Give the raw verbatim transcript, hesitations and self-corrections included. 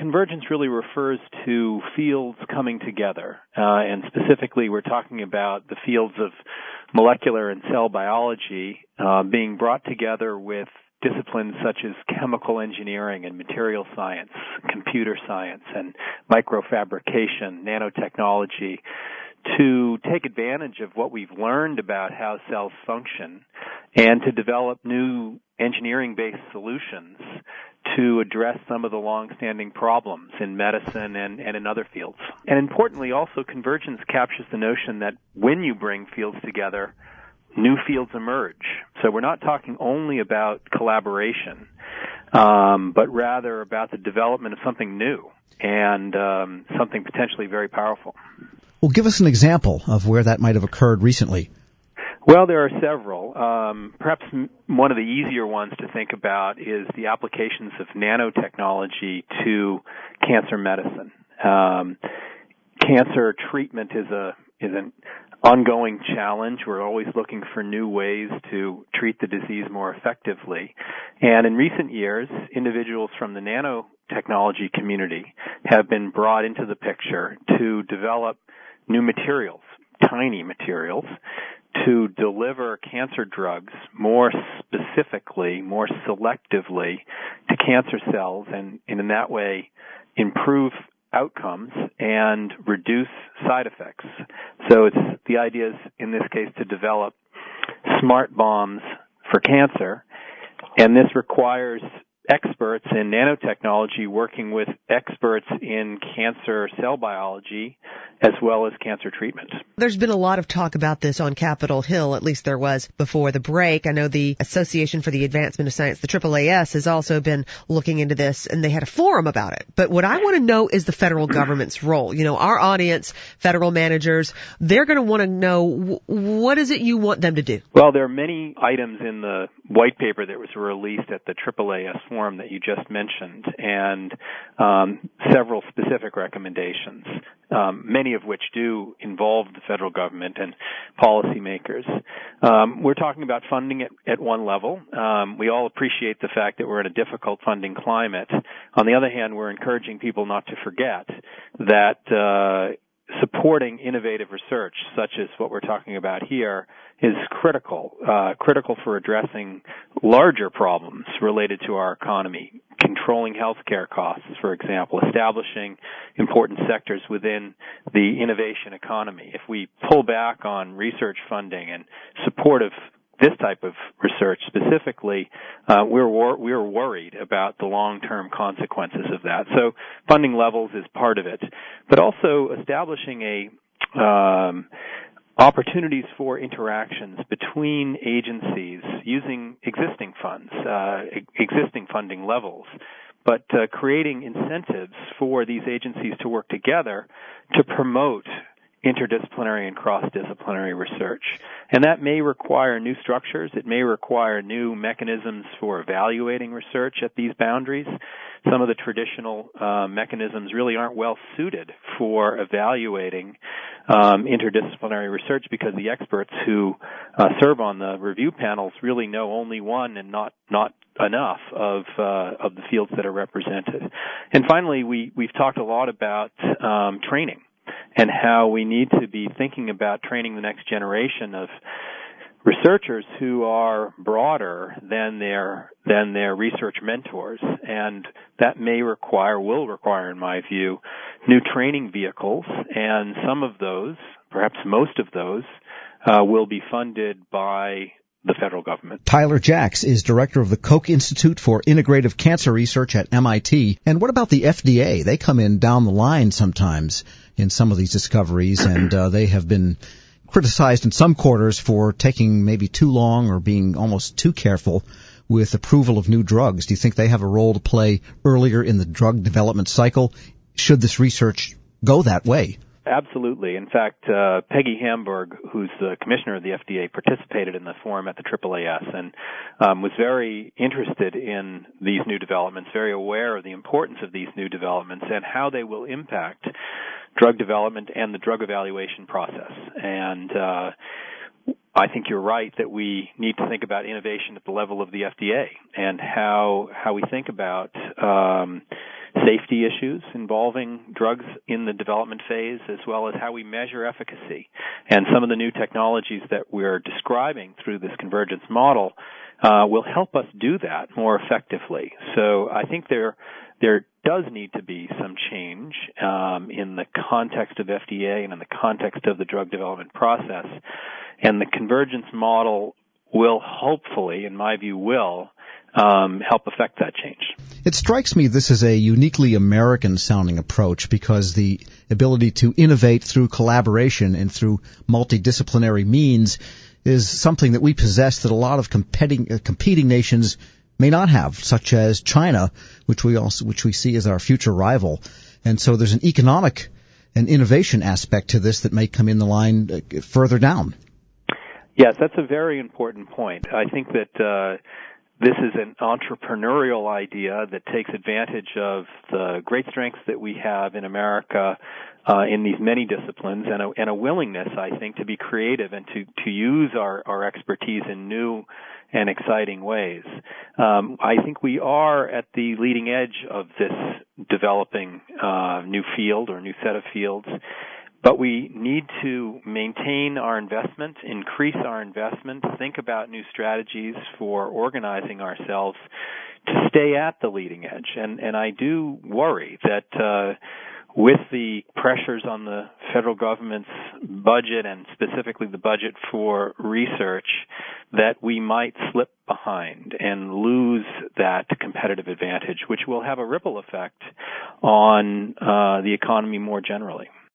convergence really refers to fields coming together, uh, and specifically we're talking about the fields of molecular and cell biology uh, being brought together with disciplines such as chemical engineering and material science, computer science, and microfabrication, nanotechnology, to take advantage of what we've learned about how cells function and to develop new engineering-based solutions to address some of the long-standing problems in medicine and, and in other fields. And importantly, also, convergence captures the notion that when you bring fields together, new fields emerge. So we're not talking only about collaboration, um, but rather about the development of something new and um, something potentially very powerful. Well, give us an example of where that might have occurred recently. Well, there are several. Um, perhaps m- one of the easier ones to think about is the applications of nanotechnology to cancer medicine. Um, cancer treatment is a is an ongoing challenge. We're always looking for new ways to treat the disease more effectively. And in recent years, individuals from the nanotechnology community have been brought into the picture to develop new materials, tiny materials, to deliver cancer drugs more specifically, more selectively to cancer cells and, and in that way improve outcomes and reduce side effects. So it's the idea is, in this case, to develop smart bombs for cancer, and this requires experts in nanotechnology working with experts in cancer cell biology as well as cancer treatment. There's been a lot of talk about this on Capitol Hill, at least there was before the break. I know the Association for the Advancement of Science, the triple A S, has also been looking into this, and they had a forum about it. But what I want to know is the federal government's role. You know, our audience, federal managers, they're going to want to know, what is it you want them to do? Well, there are many items in the white paper that was released at the triple A S forum that you just mentioned, and um, several specific recommendations, um, many of which do involve the federal government and policymakers. Um, we're talking about funding at, at one level. Um, we all appreciate the fact that we're in a difficult funding climate. On the other hand, we're encouraging people not to forget that uh, supporting innovative research, such as what we're talking about here, is critical, uh, critical for addressing larger problems related to our economy, controlling healthcare costs, for example, establishing important sectors within the innovation economy. If we pull back on research funding and support of this type of research specifically, uh, we're wor- we're worried about the long-term consequences of that. So funding levels is part of it, but also establishing a um, opportunities for interactions between agencies using existing funds, uh, existing funding levels, but uh, creating incentives for these agencies to work together to promote interdisciplinary and cross-disciplinary research. And that may require new structures. It may require new mechanisms for evaluating research at these boundaries. Some of the traditional uh, mechanisms really aren't well suited for evaluating um, interdisciplinary research because the experts who uh, serve on the review panels really know only one and not not enough of uh, of the fields that are represented. And finally, we we've talked a lot about um, training and how we need to be thinking about training the next generation of researchers who are broader than their than their research mentors, and that may require, will require, in my view, new training vehicles, and some of those, perhaps most of those, uh, will be funded by the federal government. Tyler Jacks is director of the Koch Institute for Integrative Cancer Research at M I T. And what about the F D A? They come in down the line sometimes in some of these discoveries, and uh, they have been criticized in some quarters for taking maybe too long or being almost too careful with approval of new drugs. Do you think they have a role to play earlier in the drug development cycle? Should this research go that way? Absolutely. In fact, uh, Peggy Hamburg, who's the commissioner of the F D A, participated in the forum at the triple A S and um, was very interested in these new developments, very aware of the importance of these new developments and how they will impact drug development and the drug evaluation process. And uh, I think you're right that we need to think about innovation at the level of the F D A and how how we think about um, safety issues involving drugs in the development phase, as well as how we measure efficacy. And some of the new technologies that we're describing through this convergence model uh, will help us do that more effectively. So I think there there does need to be some change um, in the context of F D A and in the context of the drug development process. And the convergence model will hopefully, in my view, will um, help affect that change. It strikes me this is a uniquely American-sounding approach because the ability to innovate through collaboration and through multidisciplinary means is something that we possess that a lot of competing, uh, competing nations may not have, such as China, which we also which we see as our future rival. And so there's an economic and innovation aspect to this that may come in the line uh, further down. Yes, that's a very important point. I think that uh, this is an entrepreneurial idea that takes advantage of the great strengths that we have in America uh, in these many disciplines, and a, and a willingness, I think, to be creative and to, to use our, our expertise in new and exciting ways. Um, I think we are at the leading edge of this developing uh, new field or new set of fields. But we need to maintain our investment, increase our investment, think about new strategies for organizing ourselves to stay at the leading edge. And, and I do worry that uh, with the pressures on the federal government's budget and specifically the budget for research, that we might slip behind and lose that competitive advantage, which will have a ripple effect on uh, the economy more generally.